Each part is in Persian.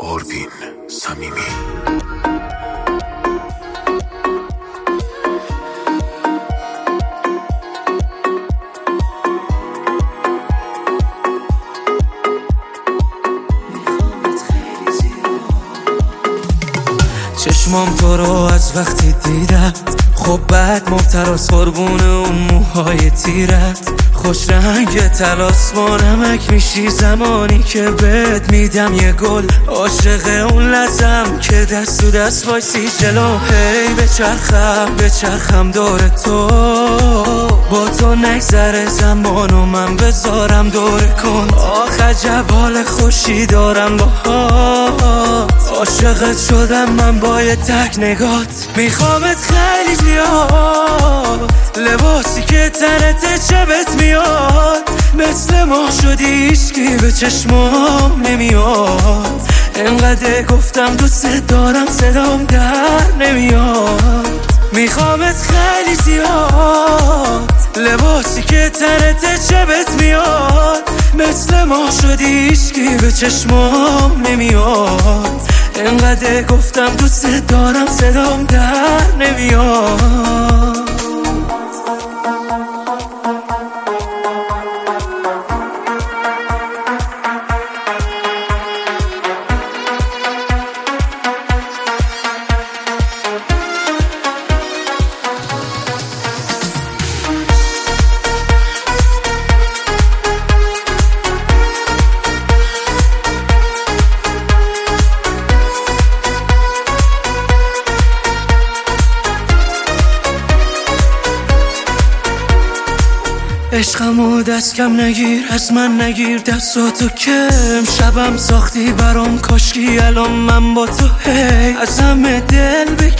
آروین صمیمی. چشمام تو رو از وقتی دیدم خب بعد مبتراس قربون اون موهای تیرت، خوش رنگ تلاس با نمک میشی زمانی که بهت میدم یه گل، عاشق اون لحظم که دست تو دست وایسی جلو، هی بچرخم دور تو، با تو نگذره زمان و من بذارم دور کن، آخ عجب حال خوشی دارم باهات، عاشقت شدم من با یه تک نگات، میخوامت خیلی زیاد، لباسی که تنت چبت میاد، مثل ما شدی هیچکی به چشمام نمیاد، انقدر گفتم دوست دارم صدام در نمیاد، میخوامت خیلی زیاد، لباسی که تنت چبت میاد، مثل ما شدی هیچکی به چشمام نمیاد، انقدر گفتم دوست دارم صدام در نمیاد. عشقمو دست کم نگیر از من نگیر دستاتو کم، شبم ساختی برام کاشکی الان من با تو هی از همه دل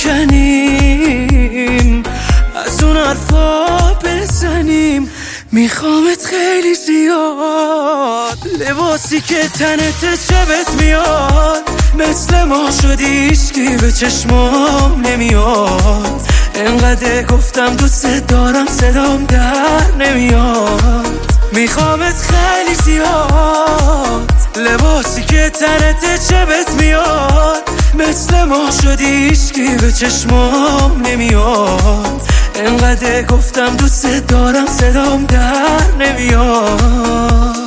بکنیم، از اون حرفا بزنیم، میخوامت خیلی زیاد، لباسی که تنت چبت میاد، مثل ما شدی هیچکی به چشمام نمیاد، انقدر گفتم دوست دارم صدام در نمیاد، میخوامت خیلی زیاد، لباسی که تنت چبت میاد، مثل ما شدی هیچکی به چشمام نمیاد، انقدر گفتم دوست دارم صدام در نمیاد.